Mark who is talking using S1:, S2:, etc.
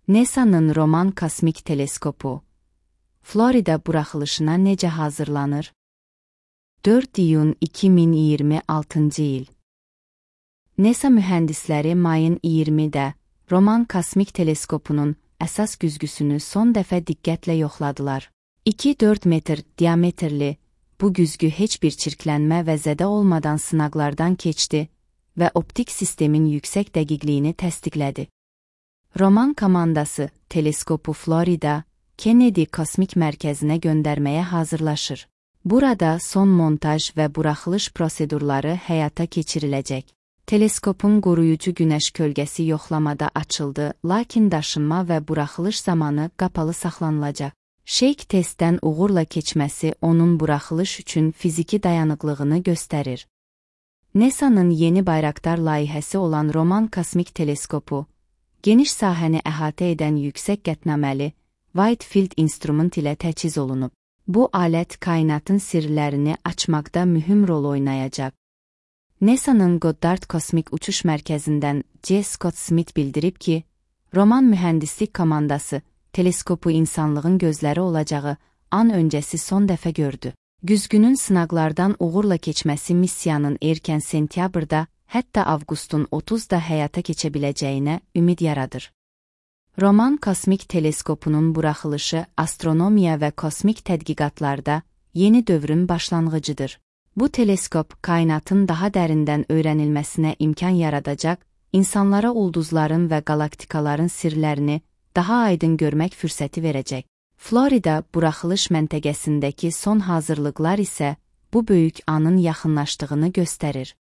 S1: NASA'nın Roman kosmik teleskopu Florida buraxılışına necə hazırlanır? 4 iyun 2026 il. NASA mühəndisləri mayın 20-də Roman kosmik teleskopunun əsas güzgüsünü son dəfə diqqətlə yoxladılar. 2-4 metr diametrli bu güzgü heç bir çirklənmə və zədə olmadan sınaqlardan keçdi və optik sistemin yüksək dəqiqliyini təsdiqlədi. Roman komandası teleskopu Florida Kennedy Kosmik Mərkəzinə göndərməyə hazırlaşır. Burada son montaj və buraxılış prosedurları həyata keçiriləcək. Teleskopun qoruyucu günəş kölgəsi yoxlamada açıldı, lakin daşınma və buraxılış zamanı qapalı saxlanılacaq. Shake testdən uğurla keçməsi onun buraxılış üçün fiziki dayanıqlığını göstərir. NASA'nın yeni Bayraktar layihəsi olan Roman kosmik teleskopu, geniş sahəni əhatə edən yüksək qətnaməli Wide Field instrument ilə təchiz olunub. Bu alət kainatın sirlərini açmaqda mühüm rol oynayacaq. NASA'nın Goddard Kosmik Uçuş Mərkəzindən J. Scott Smith bildirib ki, Roman mühəndislik komandası teleskopu insanlığın gözləri olacağı an öncəsi son dəfə gördü. Güzgünün sınaqlardan uğurla keçməsi missiyanın erkən sentyabrda, hətta avqustun 30-da həyata keçə biləcəyinə ümid yaradır. Roman kosmik teleskopunun buraxılışı astronomiya və kosmik tədqiqatlarda yeni dövrün başlanğıcıdır. Bu teleskop kainatın daha dərindən öyrənilməsinə imkan yaradacaq, insanlara ulduzların və qalaktikaların sirlərini daha aydın görmək fürsəti verəcək. Florida buraxılış məntəqəsindəki son hazırlıqlar isə bu böyük anın yaxınlaşdığını göstərir.